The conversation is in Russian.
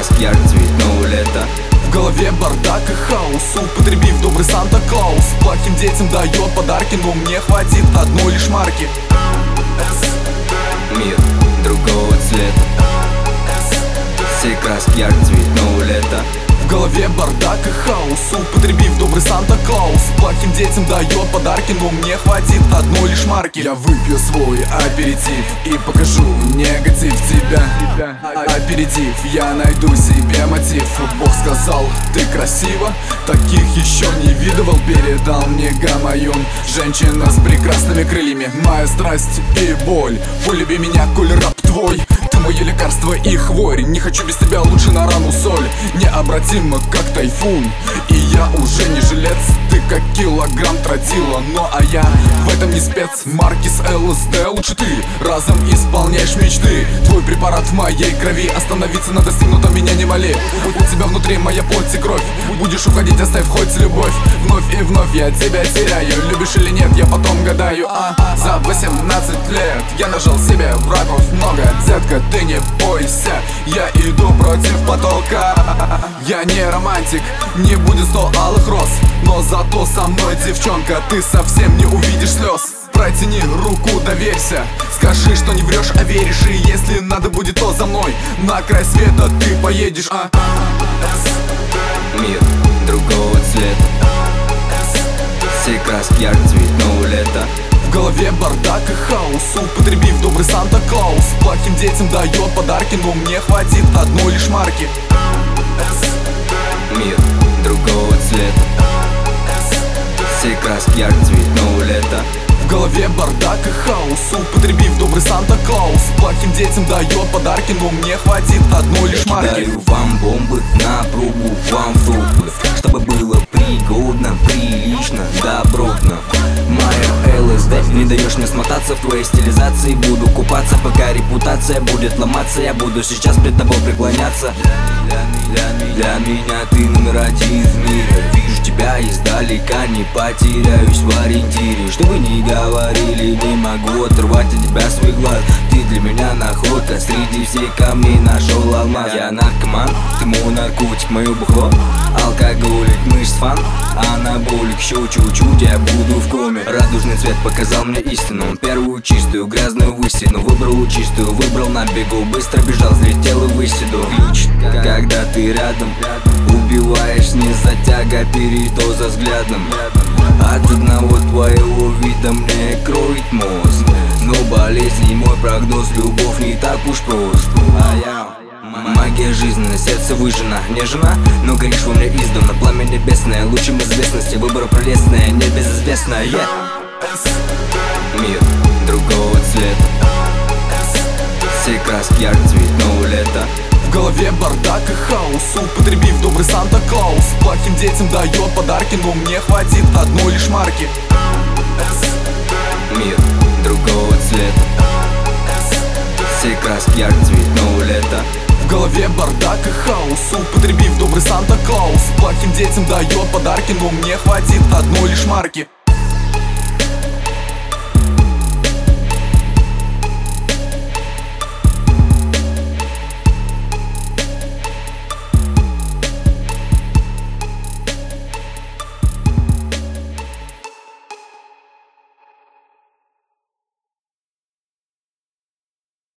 краски ярких цветного лета. В голове бардак и хаос, употребив добрый Санта-Клаус. Плохим детям дает подарки, но мне хватит одной лишь марки. Мир другого цвета, все краски ярких цветного лета. В голове бардак и хаос, употребив добрый Санта-Клаус. Плохим детям дает подарки, но мне хватит одной лишь марки. Я выпью свой аперитив и покажу негатив тебя. Аперитив, я найду себе мотив. Бог сказал, ты красива, таких еще не видывал. Передал мне Гамаюн, женщина с прекрасными крыльями. Моя страсть и боль, полюби меня, коль раб твой. Ты мое лекарство и хворь, не хочу без тебя, лучше на рану соль. Необратимо, как тайфун, и я уже не жилец. Ты как килограмм тротила, ну а я в этом не спец. Маркис ЛСД, лучше ты разом исполняешь мечты. Твой препарат в моей крови, остановиться на достигнутом меня не моли. У тебя внутри моя плоть и кровь, будешь уходить, оставь хоть любовь. Вновь и вновь я тебя теряю, любишь или нет, я потом гадаю. За 18 лет я нажал себе врагов много. Детка, ты не бойся, я иду против потока. Я не романтик, не будет 100 алых роз, но зато со мной, девчонка, ты совсем не увидишь слез. Протяни руку, доверься, скажи, что не врешь, а веришь. И если надо будет, то за мной на край света ты поедешь. Мир другого цвета, все краски ярких цветного лета. В голове бардак и хаос, употребив добрый Санта-Клаус. Плохим детям дает подарки, но мне хватит одной лишь марки. Мир другого цвета, все краски ярких цветного лета. В голове бардак и хаос, употребив добрый Санта-Клаус. Плохим детям дает подарки, но мне хватит одной лишь марки. Я кидаю вам бомбы на пробу, вам трупы, чтобы было пригодно, прилично, добротно. Моя ЛСД, не даешь мне смотаться в твоей стилизации. Буду купаться, пока репутация будет ломаться. Я буду сейчас пред тобой преклоняться. Для меня ты номер один в мире. Вижу тебя издалека, не потеряюсь в ориентире. Что бы ни говорили, не могу оторвать от тебя свой глаз. Ты для меня находка, среди всех камней нашел алмаз. Я наркоман, ты мой наркотик, мое бухло. Алкоголик, мышц фан, анаболик, еще чуть-чуть, я буду в коме. Радужный цвет показал мне истину, первую чистую, грязную высину. Выбрал чистую, выбрал на бегу, быстро бежал, взлетел и высиду. Ключ, когда ты рядом, убиваешь, не затяга, передоза взглядом. От одного твоего вида мне кроет мозг. Но болезнь, мой прогноз, любовь не так уж прост. Магия жизни, на сердце выжжена, не жена, но горишь во мне издавна. Пламя небесное, лучом известности, выбор прелестное, небезызвестное. Мир другого цвета, все краски ярких цветного лета. В голове бардак и хаос, употребив добрый Санта-Клаус. Плохим детям дает подарки, но мне хватит одной лишь марки. Мир другого цвета, все краски ярких цветного лета. В голове бардак и хаос, употребив добрый Санта-Клаус. Плохим детям дает подарки, но мне хватит одной лишь марки.